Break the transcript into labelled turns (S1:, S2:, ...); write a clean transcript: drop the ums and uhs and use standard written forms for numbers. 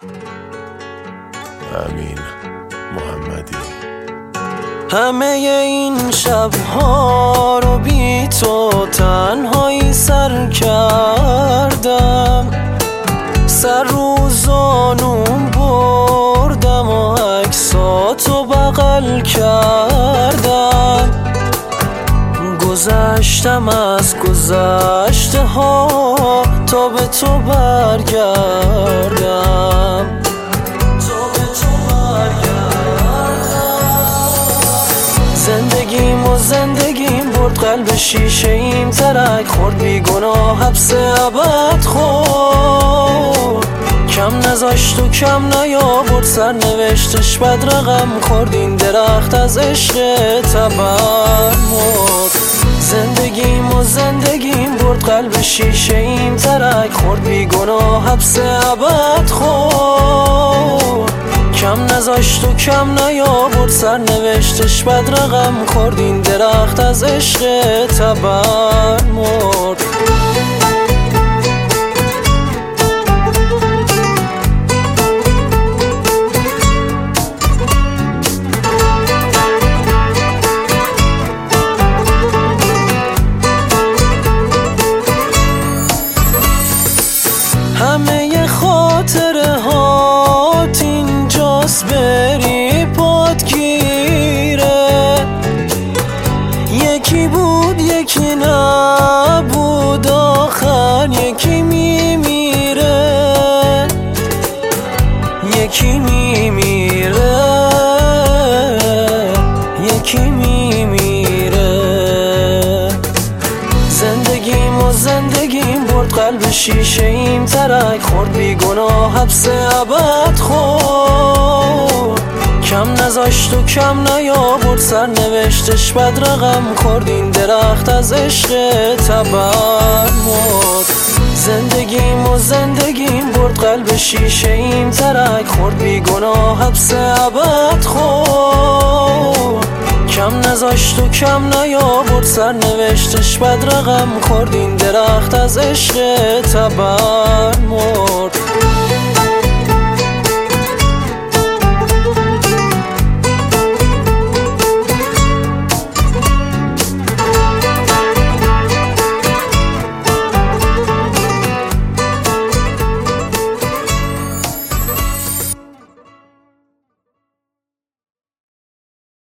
S1: امین محمدی.
S2: همه این شبها رو بی تو تنهایی سر کردم، سر رو زانوم بردم و عکساتو بغل کردم. گذشتم از گذشته ها تا به تو برگردم، زندگیم برد قلب شیشه ایم، ترک خورد بی گناه حبس ابد خورد. کم نذاشت و کم نیاورد، سرنوشتش بد رقم خورد. این درخت از عشق تبر مرد. زندگیم برد قلب شیشه ایم، ترک خورد بی گناه حبس ابد خورد. کم نذاشت و کم نیاورد، سرنوشتش بد رقم خورد. این درخت از عشق تبر مرد. همه خاطره هات اینجاست، بری پادگیره. یکی بود یکی نبود، آخر یکی میمیره. یکی میمیره، یکی میمیره. زندگیم برد قلب شیشه ایم، ترک خورد بی گناه حبس ابد خورد. کم نذاشت و کم نیاورد، سرنوشتش بد رقم خورد. این درخت از عشق تبر مرد. زندگیم برد قلب شیشه ایم، ترک خورد بی گناه حبس ابد خورد. کم نذاشت و کم نیاورد، سرنوشتش بد رقم خورد. این درخت از عشق تبر مرد.